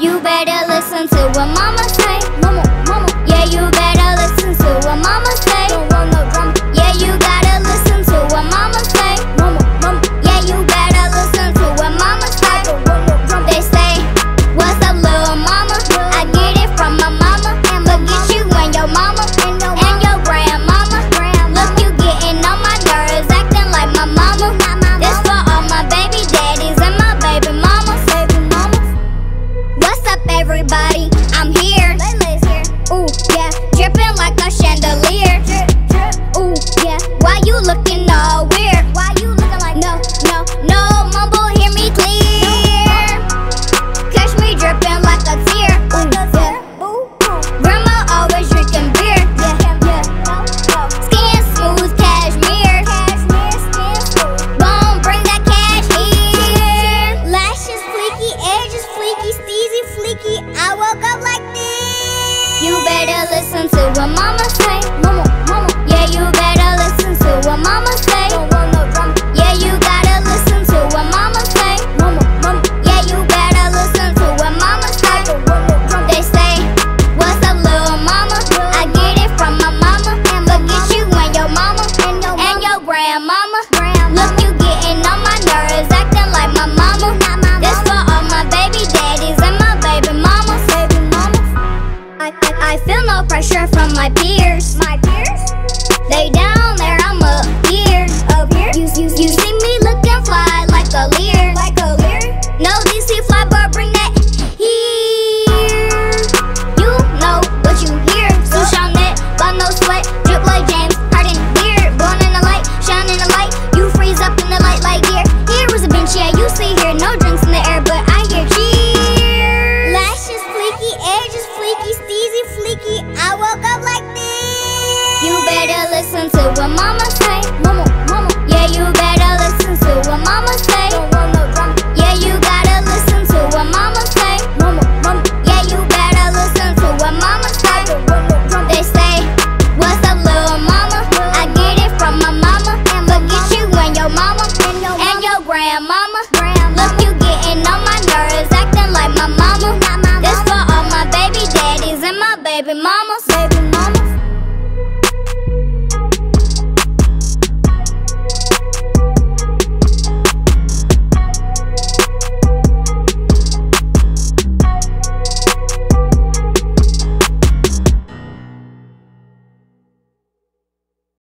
You better listen to what mama say. Mama. Yeah, you better listen to what mama say. Don't want no drama. Yeah, you gotta listen to what mama say. Mama. Yeah, you better listen to what mama say. Don't want no drama. They say, what's up, little mama? I get it from my mama. And look at you and your mama and your grandmama. Look, you getting on my nerves, acting like my mama. This for all my baby daddies and my baby mamas. What's up, everybody? I'm here. Ooh, yeah, dripping like a chandelier. Ooh, yeah, why you looking all weird? Why you looking like no, mumble, hear me clear. Catch me dripping like a tear. Ooh, yeah. Grandma always drinking beer. Yeah. Skin smooth, cashmere. Gon' bring that cash here. Lashes fleeky, edges fleeky, steezy fleeky. I woke up like this. You better listen to what mama say. Mama. Yeah, you better listen to what mama say. Don't want no drama. Yeah, you gotta listen to what mama say. Mama. Yeah, you better listen to what mama say. Don't want no drama. They say, what's up, little mama? I get it from my mama. And look at you and your mama and your grandmama. Look, you getting on my nerves, acting like my mama. This for all my baby daddies and my baby mamas. I feel no pressure from my peers.